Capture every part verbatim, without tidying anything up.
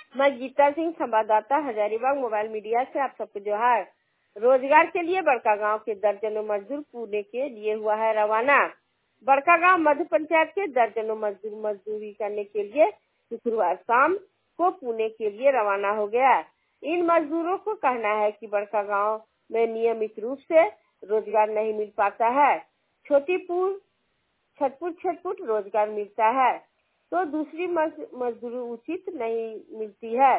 मैं गीता सिंह, संवाददाता Hazaribagh mobile media से आप सबको जोहार। रोजगार के लिए बड़कागांव के दर्जनों मजदूर पुणे के लिए हुआ है रवाना। बड़कागांव मध्य पंचायत के दर्जनों मजदूर मजदूरी करने के लिए शुक्रवार शाम को पुणे के लिए रवाना हो गया। इन मजदूरों को कहना है कि बड़कागांव में नियमित रूप से रोजगार नहीं मिल पाता है। छोटीपुर छटपुट छटपुट रोजगार मिलता है तो दूसरी मजदूरी उचित नहीं मिलती है।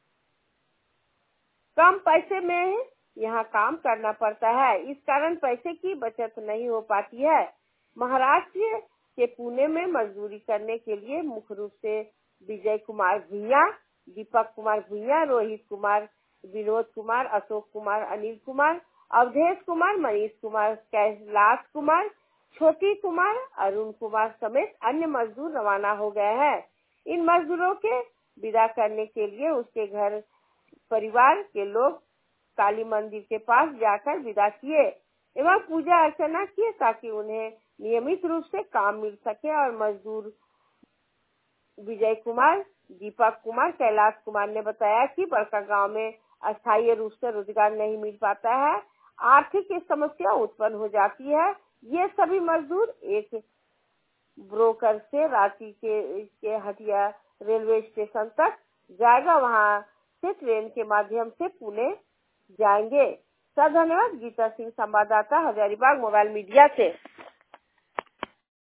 कम पैसे में यहाँ काम करना पड़ता है, इस कारण पैसे की बचत नहीं हो पाती है। महाराष्ट्र के पुणे में मजदूरी करने के लिए मुख्य रूप से विजय कुमार भुइया, दीपक कुमार भुइया, रोहित कुमार, विनोद कुमार, अशोक कुमार, अनिल कुमार, अवधेश कुमार, मनीष कुमार, कैलाश कुमार, छोटी कुमार, अरुण कुमार समेत अन्य मजदूर रवाना हो गए हैं। इन मजदूरों के विदा करने के लिए उसके घर परिवार के लोग काली मंदिर के पास जाकर विदा किए एवं पूजा अर्चना किए ताकि उन्हें नियमित रूप से काम मिल सके। और मजदूर विजय कुमार, दीपक कुमार, कैलाश कुमार ने बताया कि बड़कागांव में अस्थायी रूप से रोजगार नहीं मिल पाता है, आर्थिक समस्या उत्पन्न हो जाती है। ये सभी मजदूर एक ब्रोकर से रांची के, के हटिया रेलवे स्टेशन तक जाएगा, वहां से ट्रेन के माध्यम से पुणे जाएंगे। सब धन्यवाद। गीता सिंह, संवाददाता हजारीबाग मोबाइल मीडिया से।